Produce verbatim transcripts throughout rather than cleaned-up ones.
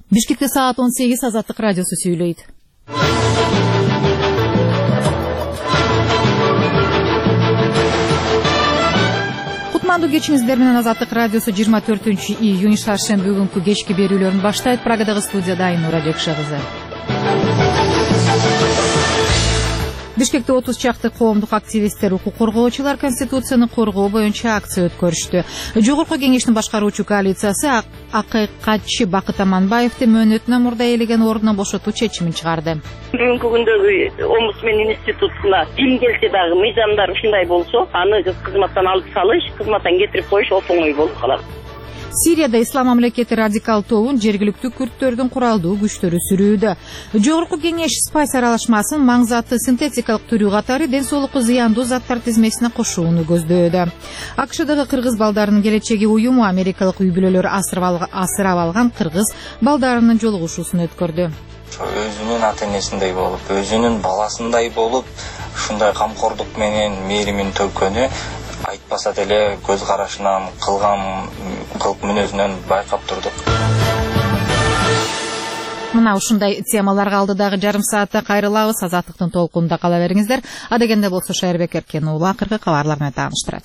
Бишкекте саат он сегиз Азаттык радиосу сүйлөйт. Кутмандуу кечиңиздер менен Азаттык радиосу жыйырма төртүнчү июнь шаршемби күнкү кечки берүүлөрүн баштайт. Прагадагы студияда Айнура Жекше кызы. Бишкекте отуз чакты коомдук активисттер, укук коргоочулар Конституцияны коргоо боюнча акция өткөрүштү. Жогорку кеңештин башкаруучу коалициясы акыйкатчы Бакыт Аманбаевди мөөнөтүнөн мурда ээлеген ордунан бошотуу чечимин чыгарды. Бүгүнкү күндөгү омбудсмен институтуна ким келсе дагы мыйзамдар ушундай болсо, аны кызматтан алып салыш, кызматтан кетирип коюш оңой болуп калат. Сирияда ислам мамлекети радикал тобун жергиликтүү күрттөрдүн куралдуу күчтөрү сүрүүдө. Жогорку кеңеш спайс аралашмасын маңзаты синтетикалык түрү катары ден соолукка зыяндуу заттар тизмесине кошууну көздөөдө. АКШдагы кыргыз балдарынын келечеги уюму америкалык үй бүлөлөр асырап алган кыргыз балдарынын жолугушуусун өткөрдү. Өзүнүн ата-энесиндей болуп, өзүнүн баласындай болуп, ушундай камкордук менен мээримин төккөнү айтпаса деле көз карашынан, кылган кылык мүнөзүнөн байкап турдук. Мына ушундай темаларга алдыдагы жарым саатта кайрылабыз. Азаттыктын толкунунда кала бериңиздер. Адегенде болсо Шайырбек Эркен уулу акыркы кабарлар менен тааныштырат.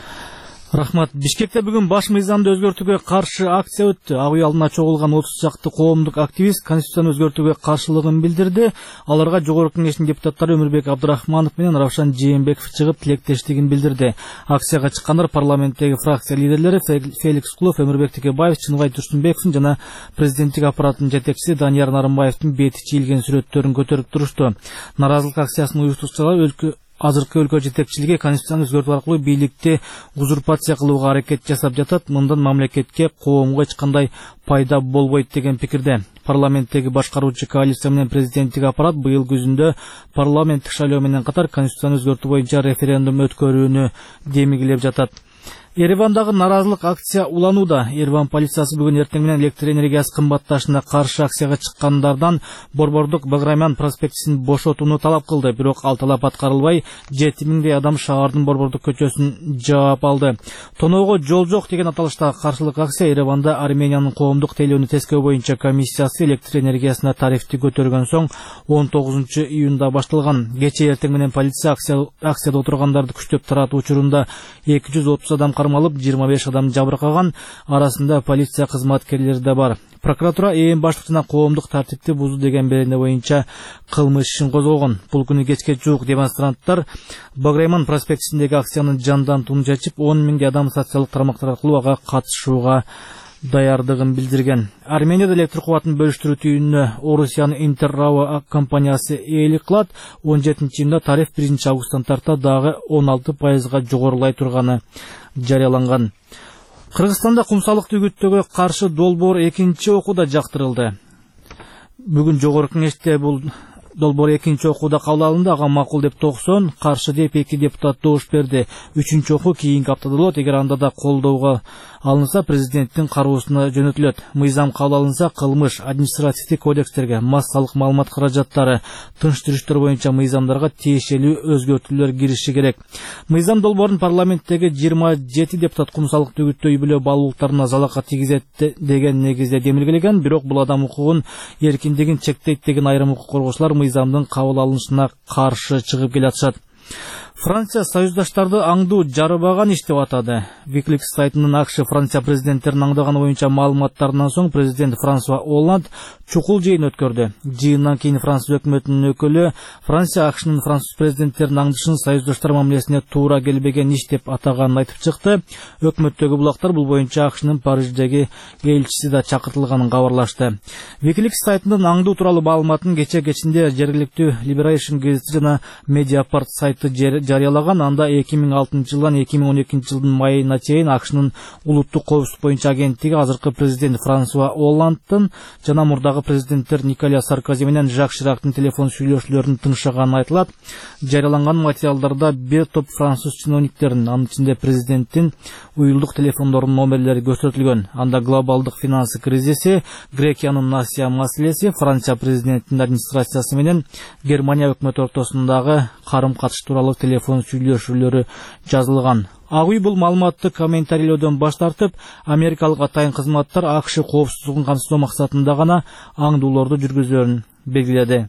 Рахмат. Бишкекте бүгүн баш мыйзамды өзгөртүүгө каршы акция өттү. Ак үй алдына чогулган отуз чакты коомдук активист Конституцияны өзгөртүүгө каршылыгын билдирди. Аларга жогорку кеңештин депутаттары Өмүрбек Абдрахманов менен Равшан Жээнбеков чыгып тилектештигин билдирди. Акцияга чыккандар парламенттеги фракция лидерлери Феликс Кулов, Өмүрбек Текебаев, Чыныбай Турсунбековдун жана президенттик аппараттын жетекчиси Данияр Нарымбаевдин бети чийилген сүрөттөрүн көтөрүп турушту. Наразылык акциясынын уюштуучулары өлкө Азыркы өлкө жетекчилиги Конституцияны өзгөртүү аркылуу бийликти узурпация кылууга аракет жасап жатат. Мындан мамлекетке, коомго эч кандай пайда болбойт деген пикирде. Парламенттеги башкаруучу коалиция менен президенттик аппарат быйыл күзүндө парламенттик шайлоо менен катар Конституцияны өзгөртүү боюнча референдум өткөрүүнү демигилеп жатат. Еревандагы наразылык акция уланууда. Ереван полициясы бүгүн эртең менен электр энергиясы кымбатташына каршы акцияга чыккандардан Борбордук Баграйман проспектисин бошотууну талап кылды. Бирок ал талап аткарылбай, жети миңдей адам шаардын Борбордук көчөсүн жаап алды. Тоноого жол жок деген аталыштагы каршылык акция Ереванда Армениянын коомдук тейлөөнү тескөө боюнча комиссиясы электр энергиясына тарифти көтөргөн соң он тогузунчу июнда башталган. Кечээ эртең менен полиция акцияда отургандарды күчтөп таратуу учурунда эки жүз отуз адам кармалып, жыйырма беш адам жабыркаган, арасында полиция кызматкерлери да бар. Прокуратура ээн баштык жана коомдук тартипти бузуу деген берене боюнча кылмыш ишин козгогон. Бул күнү кечке жуук демонстранттар Баграйман проспектисиндеги акциянын жандантууну чечип, он миңдей адам социалдык тармактар аркылуу ага катышууга даярдыгын билдирген. Арменияда электр кубатын бөлүштүрүү түйүнүнө Орусиянын Интеррао компаниясы ээлик кылат. он жетинчи июнда тариф биринчи августтан тарта дагы он алты пайызга жогорулай турганы жарыяланган. Кыргызстанда кумсалыкты үгүттөөгө каршы долбоор экинчи окууда жактырылды. Бүгүн жогорку кеңеште бул долбоор экинчи окууда кабыл алынды. Ага макул деп токсон, каршы деп эки депутат добуш берди. Үчүнчү окуу кийинки аптада болот. Эгер анда да колдоого алынса, президенттин кароосуна жөнөтүлөт. Мыйзам кабыл алынса, кылмыш, административдик кодекстерге, массалык маалымат каражаттары, тынч-түрүштөр боюнча мыйзамдарга тиешелүү өзгөртүүлөр кириши керек. Мыйзам долбоорун парламенттеги жыйырма жети депутат кумсалыкты үгүттөө үй бүлө баалуулуктарына залалга тийгизет деген негизде демилгелеген, бирок бул адам укугун эркиндигин чектейт деген айрым укук коргоочулар мыйзамдын кабыл алынышына каршы чыгып келатышат. Франция союздаштарды аңдуу жарыбаган иш деп атады. Wikileaks сайтынын АКШ Франция президенттерин аңдаганы боюнча маалыматтарынан соң президент Франсуа Олланд чукул жыйын өткөрдү. Жыйындан кийин Франция өкмөтүнүн өкүлү Франция АКШнын француз президенттерин аңдышын союздаштар мамилесине туура келбеген иш деп атаганын айтып чыкты. Өкмөттөгү булактар бул боюнча АКШнын Париждеги элчиси да чакыртылганын кабарлашты. Wikileaks сайтынын аңдуу тууралуу маалыматын кечээ кечинде жергиликтүү Liberation газети жана Mediapart сайты жарыялаган. Анда эки миң алтынчы жылдан эки миң он экинчи жылдын майына чейин АКШнын улуттук коопсуздук боюнча агенттиги азыркы президент Франсуа Олландтын жана мурдагы президенттер Николя Саркози менен Жак Ширактын телефон сүйлөшүүлөрүн тыңшаганы айтылат. Жарыяланган материалдарда бир топ француз чиновниктеринин, анын ичинде президенттин уюлдук телефондорунун номерлери көрсөтүлгөн. Анда глобалдык финансы кризиси, Грекиянын насыя маселеси, Франция президентинин администрациясы менен Германия өкмөтү ортосундагы карым-катыш тууралуу телефон сүйлөшүүлөрү жазылган. Ак үй бул маалыматты комментарийлөөдөн баш тартып, америкалык атайын кызматтар АКШ коопсуздугун камсыздоо максатында гана аңдуулорду жүргүзөөрүн белгиледи.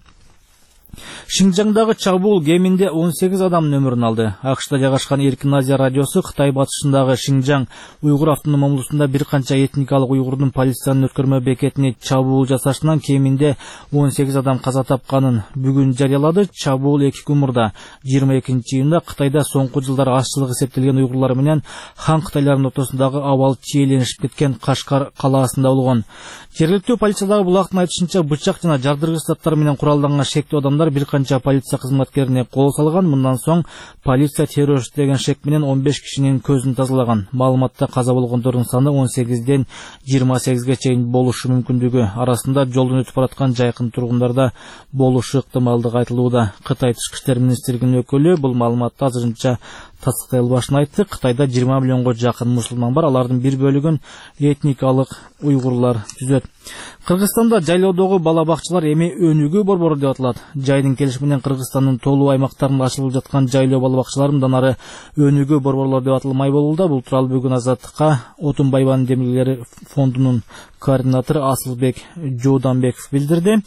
Шинжаңдагы чабуул кеминде он сегиз адамдын өмүрүн алды. АКШта жайгашкан Эркин Азия радиосу Кытай батышындагы Шинжаң уйгур автоном облусунда бир канча этникалык уйгурдун полициянын өткөрмө бекетине чабуул жасашынан кеминде он сегиз адам каза тапканын бүгүн жарыялады. Чабуул эки күн мурда жыйырма экинчи июнда Кытайда соңку жылдары ашчылык эсептелген уйгурлар менен хан кытайлардын ортосундагы абал чийленип кеткен Кашкар калаасында болгон. Жергиликтүү полициядагы булактын айтышынча бычак жана жардыргыч заттар менен куралданган шектүү адамдар бир канча полиция кызматкерине кол салган. Мындан соң полиция террорист деген шек менен он беш кишинин көзүн тазалаган. Маалыматта каза болгондордун саны он сегизден жыйырма сегизге чейин болушу мүмкүндүгү арасында жолдон өтүп бараткан жайкын тургундарда болушу ыктымалдыгы айтылууда. Кытай тышкы иштер министрлигинин өкүлү бул маалыматты азырынча тастыктай албашын айтты. Кытайда жыйырма миллионго жакын мусулман бар, алардын бир бөлүгүн этникалык уйгурлар түзөт. Кыргызстанда жайлоодогу бала бакчалар эми өнүгүү борбору деп аталат. Жайдын келишими менен Кыргызстандын толуу аймактарында ачылып жаткан жайлоо бала бакчалары мындан ары өнүгүү борборлор деп аталмай болууда. Бул тууралуу бүгүн Азаттыкка Отун Байбанын демилгелери фондунун координатору Асылбек Жууданбеков билдирди.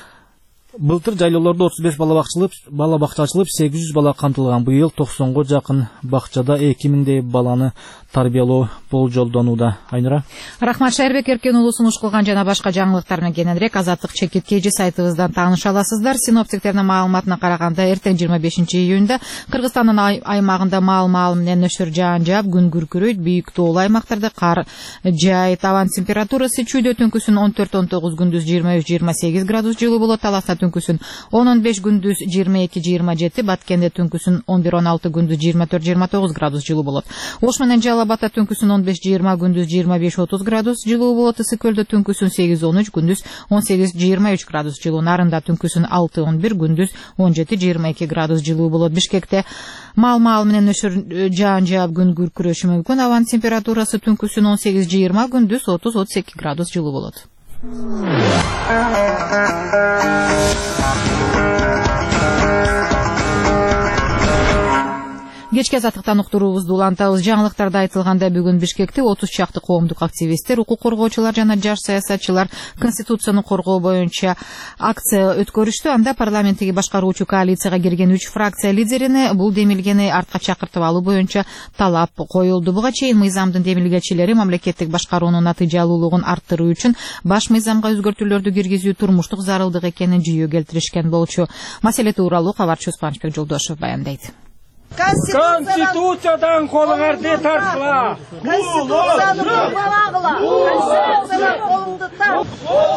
Былтыр жайлоолордо отуз беш бала бакчалып, бала бакча ачылып, сегиз жүз бала камтылган. Быйыл токсонго жакын бакчада эки миңдей баланы тарбиялоо болжолдонууда. Айнура. Рахмат, Шайырбек Эркен уулу сунуш кылган жана башка жаңылыктар менен кененирээк Азаттык чекит кежи сайтыбыздан тааныша аласыздар. Синоптиктердин маалыматына караганда эртең жыйырма бешинчи июнда Кыргызстандын аймагында маал-маал менен нөшөр жаан жаап, күн күркүрөйт, бийик тоолуу аймактарда кар жаайт. Абанын температурасы чүйдө түнкүсүн он төрт он тогуз, күндүз жыйырма үч жыйырма сегиз градус жылуу болот. Таласта түнкүсүн он он беш, күндүз жыйырма эки жыйырма жети, Баткенде түнкүсүн он бир он алты, күндүз жыйырма төрт жыйырма тогуз градус жылуу болот. Ош менен Жалалабадта түнкүсүн он беш жыйырма, күндүз жыйырма беш отуз градус жылуу болот. Ысык-Көлдө түнкүсүн сегиз он үч, күндүз он сегиз жыйырма үч градус жылуу. Нарында түнкүсүн алты он бир, күндүз он жети жыйырма эки градус жылуу болот. Бишкекте маал-маал менен нөшөр жаан жаап, күн күркүрөшү мүмкүн. Абанын температурасы түнкүсүн он сегиз жыйырма, күндүз отуз отуз эки градус жылуу болот. Кечки Азаттыктан уктуруубузду улантабыз. Жаңылыктарда айтылгандай, бүгүн Бишкекте отуз чакты коомдук активисттер, укук коргоочулар жана жаш саясатчылар конституцияны коргоо боюнча акция өткөрүштү. Анда парламенттеги башкаруучу коалицияга кирген үч фракция лидерине бул демилгени артка чакыртып алуу боюнча талап коюлду. Буга чейин мыйзамдын демилгечилери мамлекеттик башкаруунун натыйжалуулугун арттыруу үчүн баш мыйзамга өзгөртүүлөрдү киргизүү турмуштук зарылдык экенин жүйө келтиришкен болчу. Маселе тууралуу кабарчы Кубанычбек Жолдошев баяндайт. Конституциядан колуңар не тартыла? Конституцияны колуңар колуңду тарт.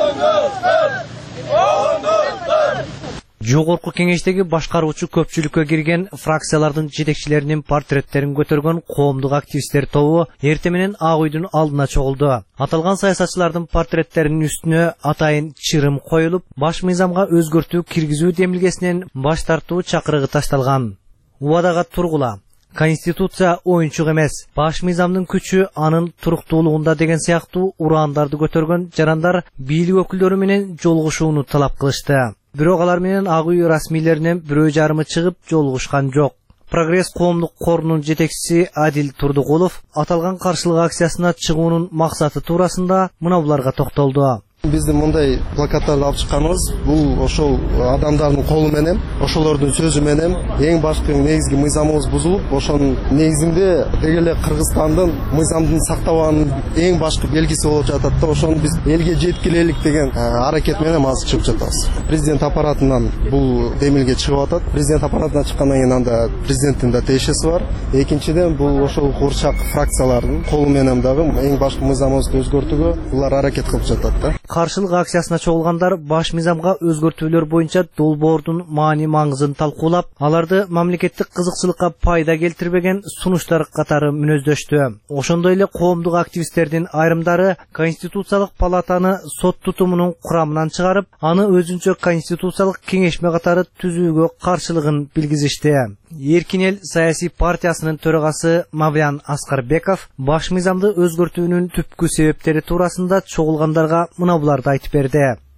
Жогорку кеңештеги башкаруучу көпчүлүккө кирген фракциялардын жетекчилеринин портреттерин көтөргөн коомдук активисттер тобу эртең менен Ак үйдүн алдына чогулду. Аталган саясатчылардын портреттеринин үстүнө атайын чырым коюлуп, баш мыйзамга өзгөртүү киргизүү демилгесинен баш тартуу чакырыгы ташталган. Убадага тургула. Конституция оюнчук эмес. Баш мыйзамдын күчү анын туруктуулугунда деген сыяктуу ураандарды көтөргөн жарандар бийлик өкүлдөрү менен жолугушууну талап кылышты. Бирок алар менен Ак үй расмийлеринен бирөө жарымы чыгып жолугушкан жок. Прогресс коомдук корунун жетекчиси Адил Турдукулов аталган каршылык акциясына чыгуунун максаты туурасында мына буларга токтолду. Биздин мындай плакаттарды алып чыкканыбыз бул ошол адамдардын колу менен, ошолордун сөзү менен эң башкы негизги мыйзамыбыз бузулуп, ошонун негизинде деги эле Кыргызстандын мыйзамдын сактабаганын эң башкы белгиси болуп жатат да, ошону биз элге жеткилелик деген аракет менен азыр чыгып жатабыз. Президент аппаратынан бул демилге чыгып атат. Президент аппаратынан чыккандан кийин анда президенттин да тиешеси бар. Экинчиден бул ошол куурчак фракциялардын колу менен дагы эң башкы мыйзамыбызды өзгөртүүгө булар аракет кылып жатат да. Каршылык акциясына чогулгандар баш мыйзамга өзгөртүүлөр боюнча долбоордун маани маңызын талкуулап, аларды мамлекеттик кызыкчылыкка пайда келтирбеген сунуштар катары мүнөздөштү. Ошондой эле коомдук активисттердин айрымдары Конституциялык палатаны сот тутумунун курамынан чыгарып, аны өзүнчө конституциялык кеңешме катары түзүүгө каршылыгын билгизишти. Эркин эл саясий партиясынын төрагасы Мавлян Аскарбеков баш мыйзамды өзгөртүүнүн түпкү себептери туурасында чогулгандарга мына буларды айтып берди.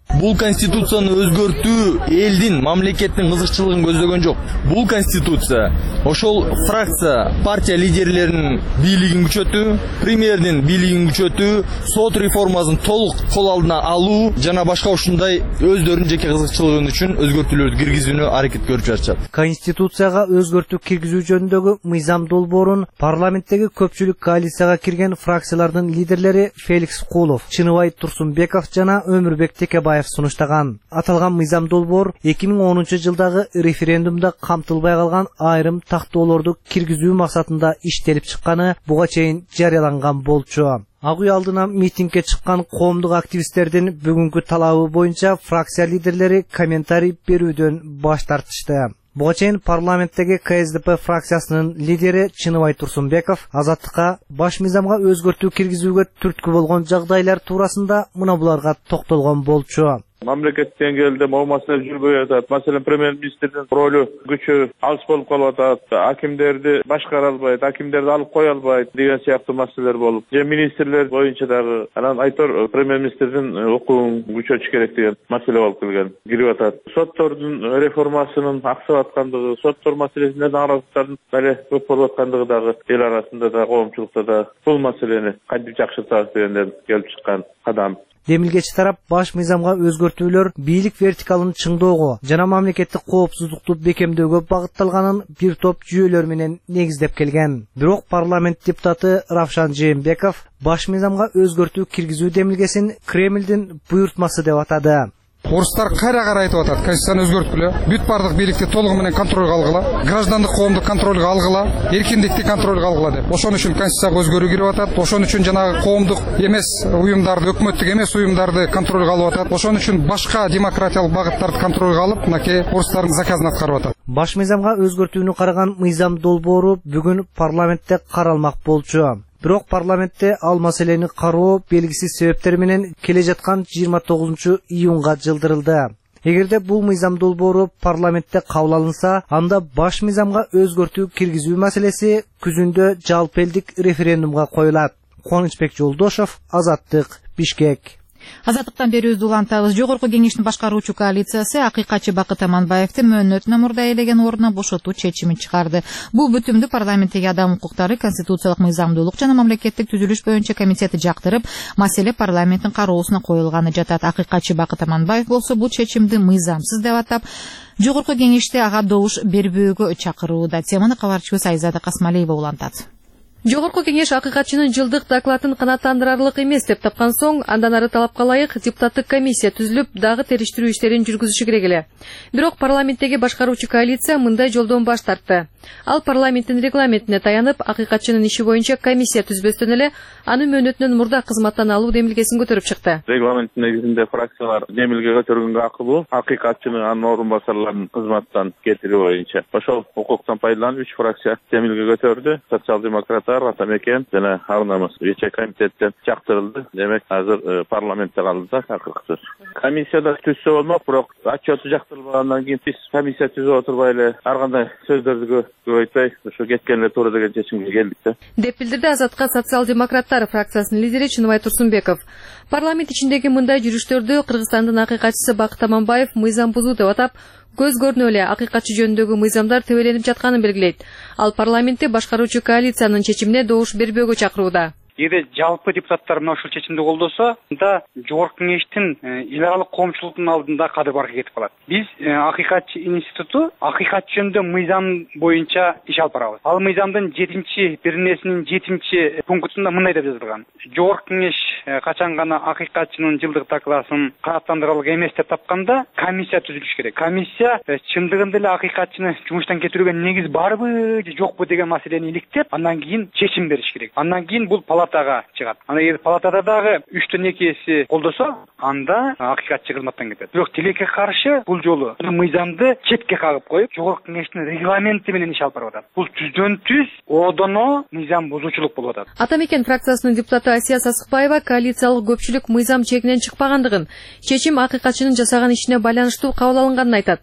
Бул конституцияны өзгөртүү элдин, мамлекеттин кызыкчылыгын көздөгөн жок. Бул конституция ошол фракция, партия лидерлеринин бийлигин күчөтүү, премьердин бийлигин күчөтүү, сот реформасын толук кол алдына алуу жана башка ушундай өздөрүнүн жеке кызыкчылыгы үчүн өзгөртүүлөрдү киргизүүнү аракет көрүп жатышат. Конституцияга өзгөртүү киргизүү жөнүндөгү мыйзам долбоорун парламенттеги көпчүлүк коалицияга кирген фракциялардын лидерлери Феликс Кулов, Чыныбай Турсунбеков жана Өмүрбек Текебаев сунуштаган. Аталган мыйзам долбоор эки миң онунчу жылдагы референдумда камтылбай калган айрым тактоолорду киргизүү максатында иштелип чыкканы буга чейин жарыяланган болчу. Ак үй алдына митингге чыккан коомдук активисттердин бүгүнкү талабы боюнча фракция лидерлери комментарий берүүдөн баш тартышты. Буга чейин парламенттеги ка эс дэ пэ фракциясынын лидери Чыныбай Турсунбеков азаттыкка баш мыйзамга өзгөртүү киргизүүгө түрткү болгон жагдайлар туурасында мына буларга токтолгон болчу. Мамлекет деңгээлде могу маселе жүрбөй атат. Маселен, премьер-министрдин ролу күчү алыс болуп калып атат. Акимдерди башкара албайт, акимдерди алып кое албайт деген сыяктуу маселелер болуп. Же министрлер боюнча дагы анан айтор премьер-министрдин укугун күчөтүш керек деген маселе болуп келген. Кирип атат. Соттордун реформасынын аксап аткандыгы, соттор маселесинде нараазылыктардын дале көп болуп аткандыгы дагы эл арасында да, коомчулукта да бул маселени кантип жакшыртабыз дегенден келип чыккан кадам. Демилгечи тарап баш мыйзамга өзгөртүүлөр бийлик вертикалын чыңдоого жана мамлекеттик коопсуздукту бекемдөөгө багытталганын бир топ жүйөлөр менен негиздеп келген. Бирок парламент депутаты Равшан Жээнбеков баш мыйзамга өзгөртүү киргизүү демилгесин Кремлдин буйртмасы деп атады. Орыстар кайра карай айтып атат, конституцияны өзгөрткүлө, бүт бардык бийликти толугу менен контролго алгыла, граждандык коомду контролго алгыла, эркиндикти контролго алгыла деп. Ошон үчүн конституцияга өзгөрүү кирип атат. Ошон үчүн жанагы коомдук эмес уюмдарды, өкмөттүк эмес уюмдарды контролго алып атат. Ошон үчүн башка демократиялык багыттарды контролго алып, мынакей орустардын заказын аткарып атат. Баш мыйзамга өзгөртүүнү караган мыйзам долбоору бүгүн парламентте каралмак болчу. Бирок парламентте ал маселени кароо белгисиз себептер менен келе жаткан жыйырма тогузунчу июнга жылдырылды. Эгерде бул мыйзам долбоору парламентте кабыл алынса, анда баш мыйзамга өзгөртүү киргизүү маселеси күзүндө жалпы элдик референдумга коюлат. Кубанычбек Жолдошов, Азаттык, Бишкек. Азаттыктан берүүбүздү улантабыз. Жогорку кеңештин башкаруучу коалициясы акыйкатчы Бакыт Аманбаевди мөөнөтүнө мурда ээлеген ордуна бошотуу чечимин чыгарды. Бул бүтүмдү парламенттеги адам укуктары, конституциялык мыйзамдуулук жана мамлекеттик түзүлүш боюнча комитети жактырып, маселе парламенттин кароосуна коюлганы жатат. Акыйкатчы Бакыт Аманбаев болсо бул чечимди мыйзамсыз деп атап, жогорку кеңеште ага добуш бербөөгө чакырууда. Теманы кабарчыбыз Айзада Касмалиева улантат. Жогорку кеңеш акыйкатчынын жылдык докладын канааттандырарлык эмес деп тапкан соң, андан ары талапка ылайык депутаттык комиссия түзүлүп, дагы териштирүү иштерин жүргүзүшү керек эле. Бирок парламенттеги башкаруучу коалиция мындай жолдон баш тартты. Ал парламенттин регламентине таянып, акыйкатчынын иши боюнча комиссия түзбөстөн эле аны мөөнөтүнөн мурда кызматтан алуу демилгесин көтөрүп чыкты. Регламенттин негизинде фракциялар демилге көтөргөнгө акылуу, акыйкатчыны анын орун басарларын кызматтан кетирүү боюнча. Ошол укуктан пайдаланып үч фракция демилге көтөрдү. Социал-демократ Атамекен жана Арнамыз вече комитеттен чактырылды. Демек азыр парламентте калды да акыркы сөз. Комиссияда түзсө болмок, бирок отчету жактырылбагандан кийин биз комиссия түзүп отурбай эле ар кандай сөздөрдү көбөйтпөй ушу кеткен эле туура деген чечимге келдик да. Деп билдирди Азатка социал-демократтар фракциясынын лидери Чыныбай Турсунбеков. Парламент ичиндеги мындай жүрүштөрдү Кыргызстандын акыйкатчысы Бакыт Аманбаев мыйзам бузуу деп атап, көз көрүнө эле акыйкатчы жөнүндөгү мыйзамдар тебеленип жатканын белгилейт. Ал парламентте башкаруучу коалициянын чечимине добуш бербөөгө чакырууда. Эгерде жалпы депутаттар мына ушул чечимди колдосо, анда жогорку кеңештин эл аралык коомчулуктун алдында кадыр барга кетип калат. Биз акыйкатчы институту акыйкат жөнүндө мыйзам боюнча иш алып барабыз. Ал мыйзамдын жетинчи беренесинин жетинчи пунктунда мындай деп жазылган: жогорку кеңеш качан гана акыйкатчынын жылдык докладын канааттандырарлык эмес деп тапканда комиссия түзүлүш керек. Комиссия чындыгында эле акыйкатчыны жумуштан кетирүүгө негиз барбы же жокпу деген маселени иликтеп, андан кийин чечим бериш керек. Андан кийин бул палатага чыгат. Ана эгер палатада дагы үчтөн экиси колдосо, анда акыйкатчы кызматтан кетет. Бирок тилекке каршы бул жолу мыйзамды четке кагып коюп, жогорку кеңештин регламенти менен иш алып барып атат. Бул түздөн түз одоно мыйзам бузуучулук болуп атат. Атамекен фракциясынын депутаты Асия Сасыкбаева коалициялык көпчүлүк мыйзам чегинен чыкпагандыгын, чечим акыйкатчынын жасаган ишине байланыштуу кабыл алынганын айтат.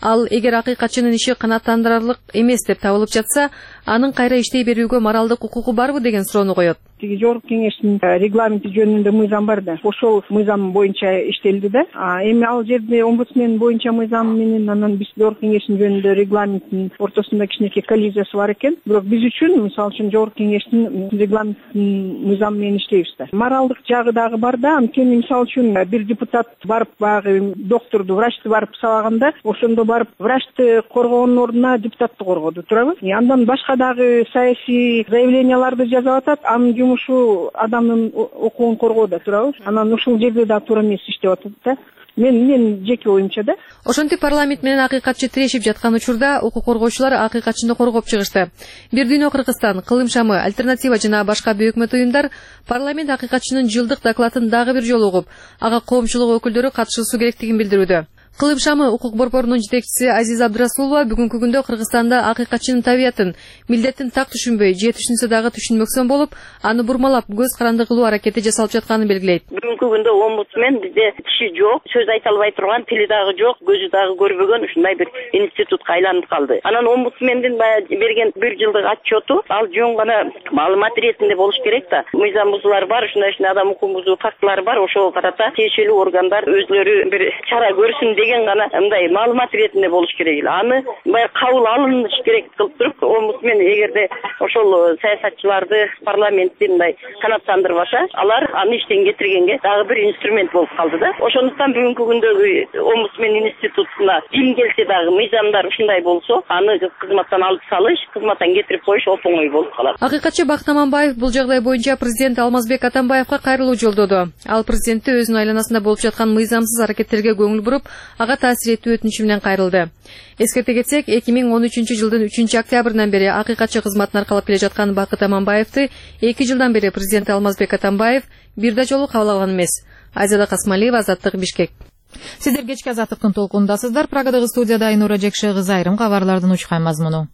Ал эгер акыйкатчынын иши канааттандырарлык эмес деп табылып жатса, анын кайра иштей берүүгө моралдык укугу барбы деген суроону коет. Жогорку кеңештин регламенти жөнүндө мыйзам бар да. Ошол мыйзам боюнча иштелди да. Эми ал жерде омбудсмен боюнча мыйзам менен анан биз жогорку кеңештин жөнүндө регламенттин ортосунда кичинекей коллизиясы бар экен. Бирок биз үчүн, мисалы үчүн жогорку кеңештин регламенттин мыйзамы менен иштейбиз да. Моралдык жагы дагы бар да. Анткени мисалы үчүн бир депутат барып багы докторду, врачты барып сабаганда, ошондо барып врачты коргоонун ордуна депутатты коргоду, туурабы? Андан башка дагы саясий заявленияларды жазып атат. Анын ушу адамдын укугун коргоодо, туурабы? Анан ушул жерде да туура эмес иштеп атат да. Мен мен жеке оюмча да. Ошентип парламент менен акыйкатчы тирешип жаткан учурда укук коргоочулар акыйкатчыны коргоп чыгышты. Бир дүйнө Кыргызстан, Кылым шамы, Альтернатива жана башка өкмөт уюмдар парламент акыйкатчынын жылдык докладын дагы бир жолу угуп, ага коомчулук өкүлдөрү катышуусу керектигин билдирүүдө. Кылым шамы укук борборунун жетекчиси Азиз Абдрасулова бүгүнкү күндө Кыргызстанда акыйкатчынын табиятын, милдеттин так түшүнбөй, же түшүнсө дагы түшүнмөксөн болуп, аны бурмалап көз каранды кылуу аракети жасалып жатканын белгилейт. Бүгүнкү күндө омбудсмен бизде тиши жок, сөз айта албай турган, тили дагы жок, көзү дагы көрбөгөн ушундай бир институтка айланып калды. Анан омбудсмендин баягы берген бир жылдык отчету ал жөн гана маалымат иретинде болуш керек да. Мыйзам бузуулар бар, ушундай ушундай адам укугун бузуу фактылары бар, ошого карата тиешелүү органдар өзлөрү бир чара көрсүн деген гана мындай маалымат иретинде болуш керек эле. Аны баягы кабыл алыныш керек кылып туруп, омбудсмен эгерде ошол саясатчыларды парламентти мындай канааттандырбаса, алар аны иштен кетиргенге дагы бир инструмент болуп калды да. Ошондуктан бүгүнкү күндөгү омбудсмен институтуна ким келсе дагы мыйзамдар ушундай болсо, аны кызматтан алып салыш, кызматтан кетирип коюш оңой болуп калат. Акыйкатчы Бакыт Аманбаев бул жагдай боюнча президент Алмазбек Атамбаевга кайрылуу жолдоду. Ал президентти өзүнүн айланасында болуп жаткан мыйзамсыз аракеттерге көңүл буруп, ага таасир этүү өтүнүчү менен кайрылды. Эскерте кетсек, эки миң он үчүнчү жылдын үчүнчү октябрынан бери акыйкатчы кызматын аркалап келе жаткан Бакыт Аманбаевди эки жылдан бери президент Алмазбек Атамбаев бир да жолу кабыл алган эмес. Айзада Касмалиева, Азаттык, Бишкек. Сиздер кечки Азаттыктын толкунундасыздар. Прагадагы студияда Айнура Жекшегиз, айрым кабарлардын учкан мазмуну.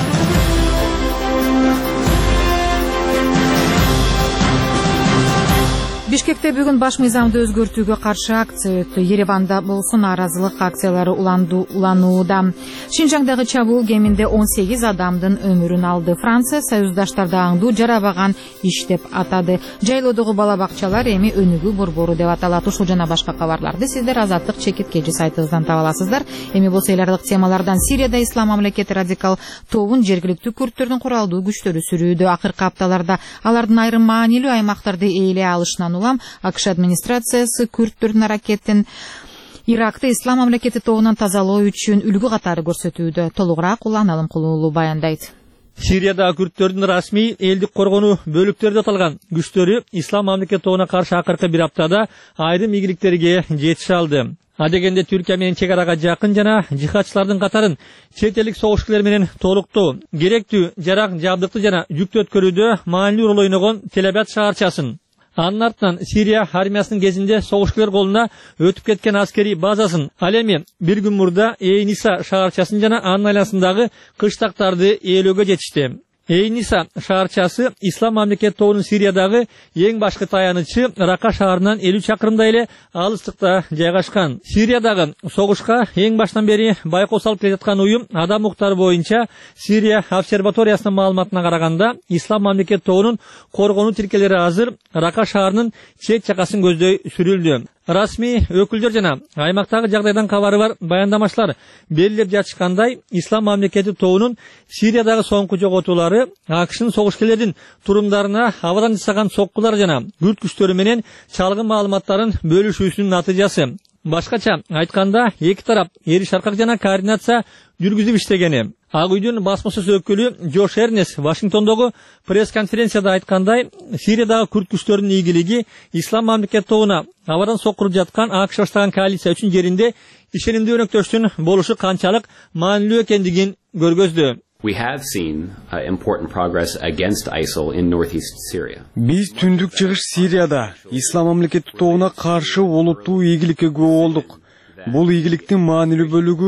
Бишкекте бүгүн баш мыйзамды өзгөртүүгө каршы акция өттү. Ереванда болсо нааразылык акциялары уланууда. Шинжаңдагы чабуул кеминде он сегиз адамдын өмүрүн алды. Франция союздаштарды аңдуу жарабаган иш деп атады. Жайлоодогу бала бакчалар эми өнүгүү борбору деп аталат. Ушул жана башка кабарларды сиздер Азаттык чекит кежи сайтыбыздан таба аласыздар. Эми болсо эл аралык темалардан Сирияда ислам мамлекети радикал тобун жергиликтүү күрттөрдүн куралдуу күчтөрү сүрүүдө. Акыркы апталарда алардын айрым маанилүү аймактарды ээлей алышынан улам АКШ администрациясы күрттөрдүн аракетин Иракты ислам мамлекети тобунан тазалоо үчүн үлгү катары көрсөтүүдө. Толугураак Улан Алымкулуулу баяндайт. Сирияда күрттөрдүн расмий элдик коргонуу бөлүктөрү аталган күчтөрү ислам мамлекети тобуна каршы акыркы бир аптада айрым ийгиликтерге жетише алды. Адегенде Түркия менен чек арага жакын жана жихадчылардын катарын чет элдик согушкерлер менен толуктоо, керектүү жарак жабдыкты жана жүктү өткөрүүдө маанилүү роль ойногон Тель-Абад шаарчасын, анын артынан Сирия армиясынын кезинде согушкерлер колуна өтүп кеткен аскерий базасын, ал эми бир күн мурда Эйниса шаарчасын жана анын айланасындагы кыштактарды ээлөөгө жетишти. Эйниса шаарчасы ислам мамлекети тобунун Сириядагы эң башкы таянычы Рака шаарынан элүү чакырымдай эле алыстыкта жайгашкан. Сириядагы согушка эң баштан бери байкоо салып келе жаткан уюм адам укуктары боюнча Сирия обсерваториясынын маалыматына караганда ислам мамлекети тобунун коргонуу тилкелери азыр Рака шаарынын чет жакасын көздөй сүрүлдү. Расмий өкүлдөр жана аймактагы жагдайдан кабары бар баяндамачылар белгилеп жатышкандай, ислам мамлекети тобунун Сириядагы соңку жоготуулары АКШнын согушкерлердин турумдарына абадан жасаган соккулар жана күрт күчтөрү менен чалгын маалыматтарын бөлүшүүсүнүн натыйжасы. Башкача айтканда, эки тарап эри шаркак жана координация жүргүзүп иштегени. Ак үйдүн басмасөз өкүлү Джош Эрнес Вашингтондогу пресс-конференцияда айткандай, Сириядагы күрт күчтөрдүн ийгилиги ислам мамлекети тобуна абадан соккуруп жаткан АКШ баштаган коалиция үчүн жеринде ишенимдүү өнөктөштүн болушу канчалык маанилүү экендигин көргөздү. We have seen uh, important progress against ISIL in northeast Syria. Биз түндүк чыгыш Сирияда ислам мамлекети тобуна каршы олуттуу ийгиликке күбө болдук. Бул ийгиликтин маанилүү бөлүгү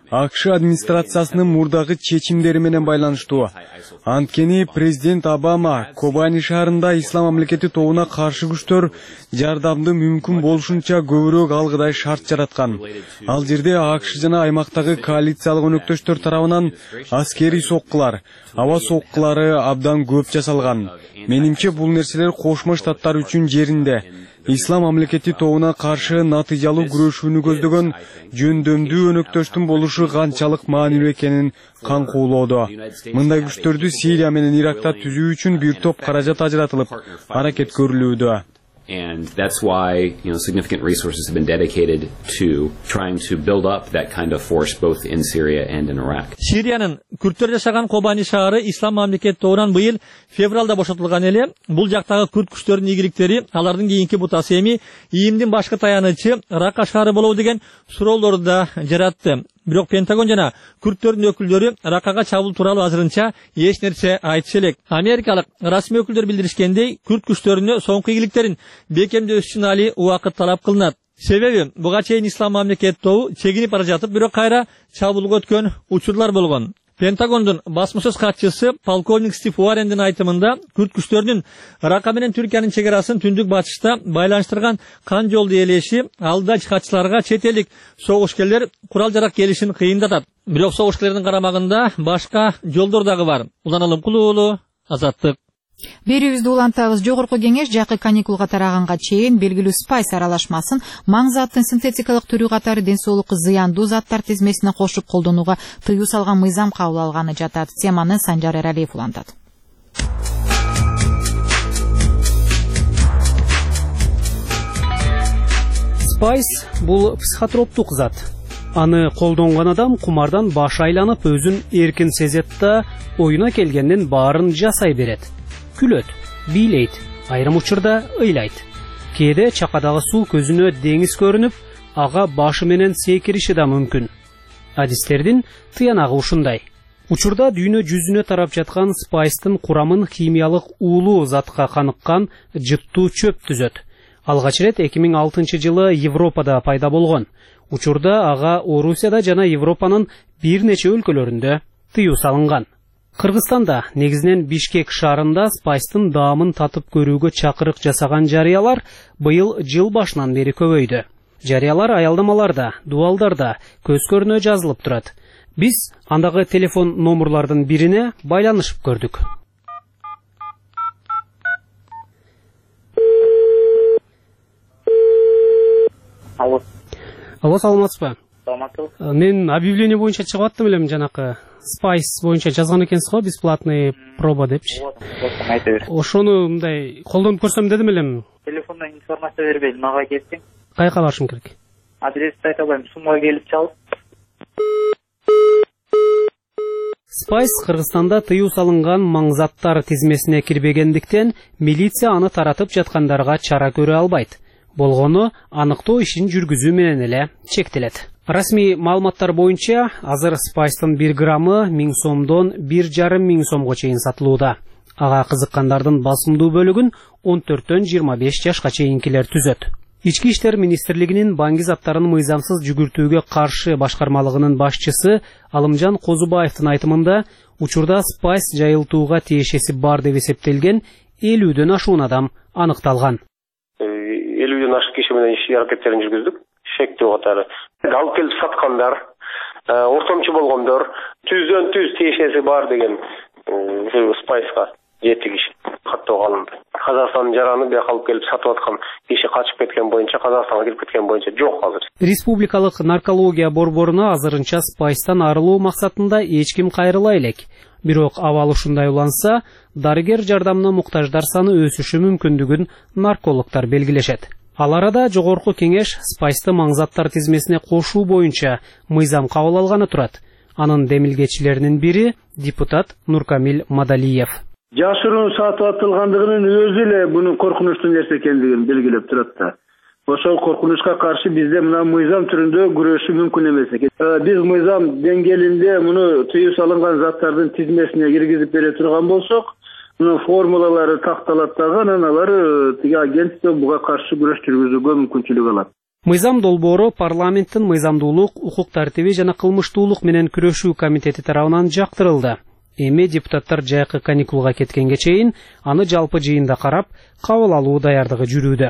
АКШ администрациясынын мурдагы чечимдери менен байланыштуу. Анткени президент Обама Кобани шаарында Ислам мамлекети тобуна каршы күчтөр жардамды мүмкүн болушунча көбүрөөк алгыдай шарт жараткан. Ал жерде АКШ жана аймактагы коалициялык өнөктөштөр тарабынан аскерий соккулар, аба соккулары абдан көп жасалган. Менимче бул нерселер Кошмо Штаттар үчүн жеринде. Ислам мамлекети тобуна каршы натыйжалуу күрөшүүнү көздөгөн жөндөмдүү өнөктөштүн болушу канчалык маанилүү экенин каңкуулоодо. Мындай күчтөрдү Сирия менен Иракта түзүү үчүн бир топ каражат ажыратылып, аракет көрүлүүдө. And that's why, you know, significant resources have been dedicated to trying to build up that kind of force both in Syria and in Iraq. Сириянын күрттөр жашаган Кобани шаары Ислам мамлекети тобунан быйыл февралда бошотулган эле. Бул жактагы күрт күчтөрдүн ийгиликтери алардын кийинки бутасы эми ИИМдин башкы таянычы Ракка шаары болобу деген суроолорду да жаратты. Бирок Пентагон жана күрттөрдүн өкүлдөрү Раккага чабуул тууралуу азырынча эч нерсе айтышы элек. Америкалык расмий өкүлдөр билдиришкендей, күрт күчтөрүнө соңку ийгиликтерин бекемдөө үчүн али убакыт талап кылынат. Себеби буга чейин Ислам мамлекети тобу чегинип бара жатып, бирок кайра чабуулга өткөн учурлар болгон. Пентагондун басмасөз катчысы полковник Стив Уоррендин айтымында күрт күчтөрдүн Ракка менен Түркиянын чегарасын түндүк батышта байланыштырган кан жолду ээлеши алда жихадчыларга чет элдик согушкерлер курал жарак келишин кыйындатат. Бирок согушкерлердин карамагында башка жолдор дагы бар. Улан Алымкулуу уулу, Азаттык. Берүүбүздү улантабыз. Жогорку кеңеш жакы каникулга тараганга чейин белгилүү спайс аралашмасын маң заттын синтетикалык түрү катары ден соолукка зыяндуу заттар тизмесине кошуп колдонууга тыюу салган мыйзам кабыл алганы жатат. Теманы Санжар Эралиев улантат. Спайс бул психотроптук зат. Аны колдонгон адам кумардан башы айланып, өзүн эркин сезет да, оюна келгенден баарын жасай берет. Күлөт, бийлейт, айрым учурда ыйлайт. Кээде чакадагы суу көзүнө деңиз көрүнүп, ага башы менен секириши да мүмкүн. Адистердин тыянагы ушундай. Учурда дүйнө жүзүнө тарап жаткан спайстын курамын химиялык уулуу затка каныккан жыттуу чөп түзөт. Алгач ирет эки миң алтынчы жылы Европада пайда болгон. Учурда ага Орусияда жана Европанын бир нече өлкөлөрүндө тыюу салынган. Кыргызстанда, негизинен Бишкек шаарында спайстын даамын татып көрүүгө чакырык жасаган жарыялар быйыл жыл башынан бери көбөйдү. Жарыялар аялдамаларда, дуалдарда, көз көрүнө жазылып турат. Биз андагы телефон номерлардын бирине байланышып көрдүк. Алло. Алло, саламатсызбы? Саламатсыз. Мен объявление боюнча чыгып аттым элем, жанакы спайс боюнча жазган экенсиз го, бесплатный проба депчи. Айта бер. Ошону мындай колдонуп көрсөм дедим элем. Телефондон информация бербейм, мага кетсең. Кайка барышым керек? Адрести айта албайм, суммага келип чалып. Спайс Кыргызстанда тыюу салынган маң заттар тизмесине кирбегендиктен милиция аны таратып жаткандарга чара көрө албайт. Болгону аныктоо ишин жүргүзүү менен эле чектелет. Расмий маалыматтар боюнча азыр спайстын бир граммы миң сомдон бир жарым миң сомго чейин сатылууда. Ага кызыккандардын басымдуу бөлүгүн он төрттөн жыйырма беш жашка чейинкилер түзөт. Ички иштер министрлигинин баңги заттарын мыйзамсыз жүгүртүүгө каршы башкармалыгынын башчысы Алымжан Козубаевдин айтымында, учурда спайс жайылтууга тиешеси бар деп эсептелген элүүдөн ашуун адам аныкталган. элүүдөн ашык киши менен иш аракеттерин жүргүздүк. Шектөө катары алып келип саткандар, ортомчу болгондор, түздөн түз тиешеси бар деген спайска жети киши каттоо калынды. Казакстандын жараны бияка алып келип сатып аткан киши качып кеткен боюнча, Казакстанга кирип кеткен боюнча жок азыр. Республикалык наркология борборуна азырынча спайстан арылуу максатында эч ким кайрыла элек. Бирок абал ушундай уланса, дарыгер жардамына муктаждар саны өсүшү мүмкүндүгүн наркологдор белгилешет. Ал арада жогорку кеңеш спайсты маң заттар тизмесине кошуу боюнча мыйзам кабыл алганы турат. Анын демилгечилеринин бири депутат Нуркамил Мадалиев. Жашыруун сатып атылгандыгынын өзү эле мунун коркунучтуу нерсе экендигин белгилеп турат да. Ошол коркунучка каршы бизде мына мыйзам түрүндө күрөшүү мүмкүн эмес экен. Биз мыйзам деңгээлинде муну тыюу салынган заттардын тизмесине киргизип бере турган болсок, муну формулалары такталат дагы, анан алар тиги агентство буга каршы күрөш жүргүзүүгө мүмкүнчүлүк алат. Мыйзам долбоору парламенттин мыйзамдуулук, укук тартиби жана кылмыштуулук менен күрөшүү комитети тарабынан жактырылды. Эми депутаттар жайкы каникулга кеткенге чейин аны жалпы жыйында карап, кабыл алуу даярдыгы жүрүүдө.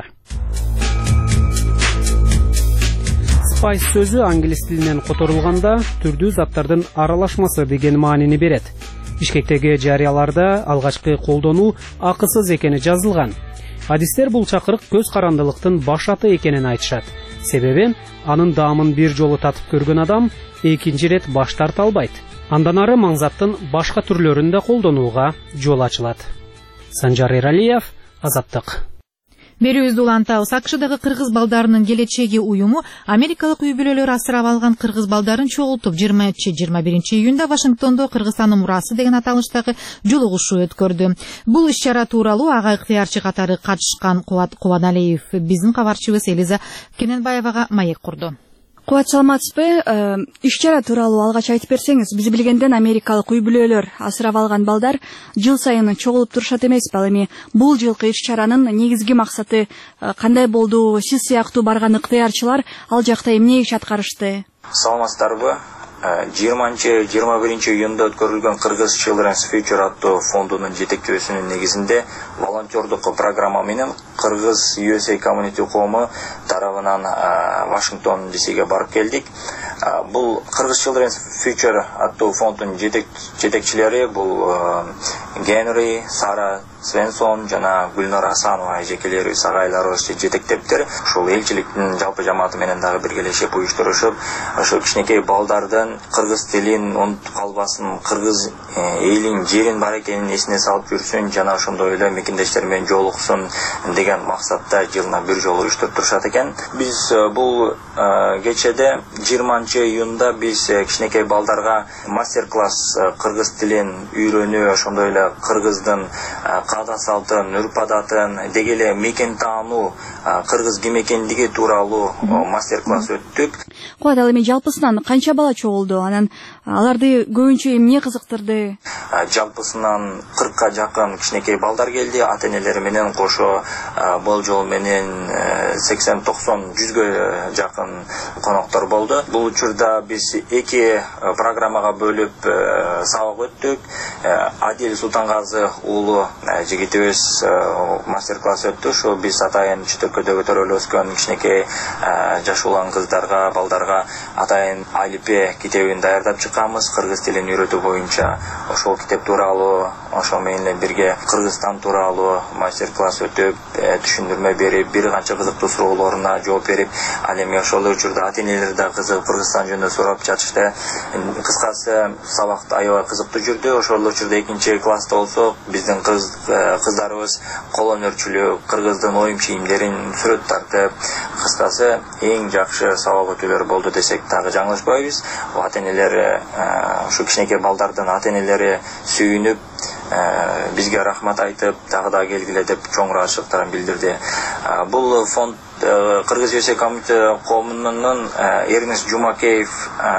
Спайс сөзү англис тилинен которулганда түрдүү заттардын аралашмасы деген маанини берет. Бишкектеги жарыяларда алгачкы колдонуу акысыз экени жазылган. Адистер бул чакырык көз карандылыктын баш аты экенин айтышат. Себеби анын даамын бир жолу татып көргөн адам экинчи рет баш тарта албайт. Андан ары маңзаттын башка түрлөрүн да колдонууга жол ачылат. Санжар Эралиев, Азаттык. Берүүбүздү улантабыз. АКШдагы кыргыз балдарынын келечеги уюму америкалык үй бүлөлөр асырап алган кыргыз балдарын чогултуп жыйырманчы жыйырма биринчи июнда Вашингтондо Кыргызстандын мурасы деген аталыштагы жолугушуу өткөрдү. Бул иш-чара тууралуу ага ыктыярчы катары катышкан Кубат Кубаналиев биздин кабарчыбыз Элиза Кененбаевага маек курду. Кубат, саламатсызбы? Иш-чара тууралуу алгач айтып берсеңиз, биз билгенден америкалык үй бүлөлөр асырап алган балдар жыл сайын чогулуп турушат эмеспи? Ал эми бул жылкы иш-чаранын негизги максаты кандай болду? Сиз сыяктуу барган ыктыярчылар ал жакта эмне иш аткарышты? Саламатсыздарбы? жыйырманчы жыйырма биринчи июнда өткөрүлгөн Кыргыз Children's Future аттуу фондунун жетектөөсүнүн негизинде волонтердук программа менен Кыргыз ю эс эй Community коому тарабынан Вашингтон ди сиге барып келдик. Бул Кыргыз Children's Future аттуу фондунун жетекчилери бул Генри, Сара Свенсон жана Гүлнар Асанова эжекелери сагайларыбыз жетектептир. Ушул элчиликтин жалпы жамааты менен дагы биргелешип уюштурушуп, ошо кичинекей балдардын кыргыз тилин унутуп калбасын, кыргыз элин жерин бар экенин эсине салып жүрсүн жана ошондой эле мекендештер менен жолуксун деген максатта жылына бир жолу уюштуруп турушат экен. Биз бул кечеде жыйырманчы июнда биз кичинекей балдарга мастер-класс кыргыз тилин үйрөнүү, ошондой эле кыргыздын каада салтын, үрп-адатын, деги эле мекен таануу, кыргыз ким экендиги тууралуу мастер-класс өттүк. Кубат, ал эми жалпысынан канча бала чогулду? Анан аларды көбүнчө эмне кызыктырды? Жалпысынан кыркка жакын кичинекей балдар келди, ата-энелери менен кошо бул жол менен сексен токсон жүзгө жакын коноктор болду. Бул учурда биз эки программага бөлүп сабак өттүк. Адил Султангазы уулу жигитибиз мастер-класс өттү. Ошо биз атайын чөтөкөдө көтөрүлүп өскөн кичинекей жаш улан кыздарга, балдарга атайын алипе китебин даярдап чыкканбыз. Кыргыз тилин үйрөтүү боюнча ошол китеп тууралуу, ошол менен бирге Кыргызстан тууралуу мастер-класс өтүп, түшүндүрмө берип, бир канча кызыктуу суроолоруна жооп берип, ал эми ошол учурда ата-энелер да кызыгып Кыргызстан жөнүндө сурап жатышты. Кыскасы сабак аябай кызыктуу жүрдү. Ошол учурда экинчи класста болсо, биздин кыз кыздарыбыз кол өнөрчүлүк, кыргыздын оюм чийимдерин сүрөт тартып, кыскасы эң жакшы сабак өтүүлөр болду десек дагы жаңылышпайбыз. Ата-энелер, ушу кичинекей балдардын ата-энелери сүйүнүп, бизге рахмат айтып, дагы да келгиле деп чоң ыраазычылыктарын билдирди. Бул фонд Кыргыз ю эс эй Community коомунун Эрнест Жумакеев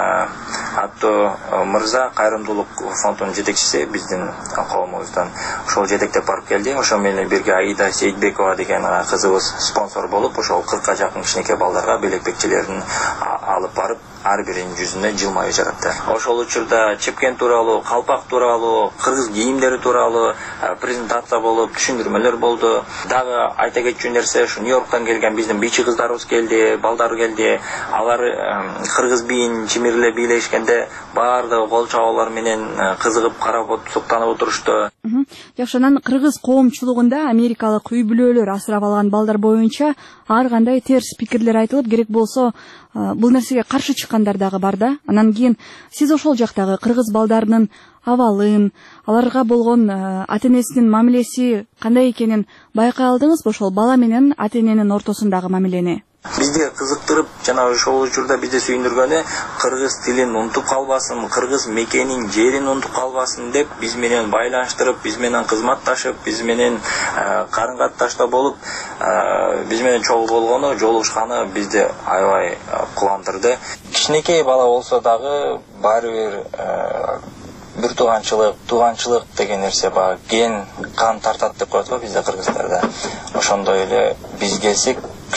аттуу мырза, кайрымдуулук фондунун жетекчиси биздин коомубуздан. Ошол жетектеп барып келди. Ошо менен бирге Аида Сейитбекова деген кызыбыз спонсор болуп, ошол кыркка жакын кичинекей балдарга белекбекчилерин алып барып, ар биринин жүзүнө жылмайы жаратты. Ошол учурда чепкен тууралуу, калпак тууралуу, кыргыз кийимдери тууралуу презентация болуп, түшүндүрмөлөр болду. Дагы айта кетчү нерсе, ушу Нью-Йорктон келген биздин бийчи кыздарыбыз келди, балдар келди. Алар кыргыз бийин чимирлеп бийлешкенде баардыгы кол чабуулар менен кызыгып карап, суктанып отурушту. Жакшы, анан кыргыз коомчулугунда америкалык үй бүлөлөр асырап алган балдар боюнча ар кандай терс пикирлер айтылып, керек болсо бул нерсеге каршы чыккандар дагы бар да. Анан кийин сиз ошол жактагы кыргыз балдарынын абалын, аларга болгон ата-энесинин мамилеси кандай экенин байкай алдыңызбы? Ошол бала менен ата-эненин ортосундагы мамилени? Бизди кызыктырып, жана ошол учурда бизди сүйүндүргөнү кыргыз тилин унутуп калбасын, кыргыз мекенин жерин унутуп калбасын деп биз менен байланыштырып, биз менен кызматташып, биз менен карым-катнашта болуп, биз менен чогуу болгону, жолугушканы бизди аябай кубандырды. Кичинекей бала болсо дагы баары бир бир тууганчылык, тууганчылык деген нерсе бар. Ген кан тартат деп коет го бизде кыргыздарда. Ошондой эле биз келсек,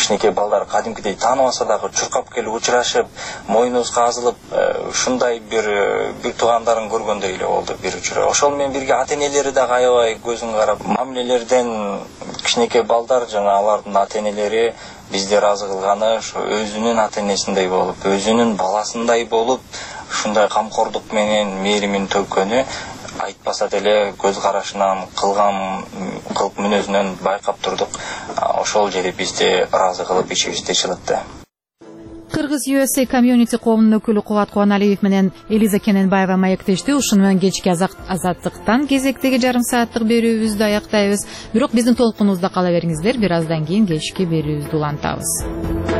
кичинекей балдар кадимкидей тааныбаса дагы чуркап келип учурашып, мойнубуз казылып, ушундай бир бир туугандарын көргөндөй эле болду бир учур. Ошол менен бирге ата-энелери дагы аябай көзүн карап, мамилелерден кичинекей балдар жана алардын ата-энелери бизди ыраазы кылганы ошо өзүнүн ата-энесиндей болуп, өзүнүн баласындай болуп, ушундай камкордук менен мээримин төккөнү айтпаса деле көз карашынан, кылган кылык мүнөзүнөн байкап турдук. Ошол жери бизди ыраазы кылып ичибизди жылытты. Кыргыз ю эс эй комьюнити коомунун өкүлү Кубат Кубаналиев менен Элиза Кененбаева маектешти. Ушуну менен кечки азаттыктан кезектеги жарым сааттык берүүбүздү аяктайбыз. Бирок биздин толкунубузда кала бериңиздер. Бир аздан кийин кечки берүүбүздү улантабыз.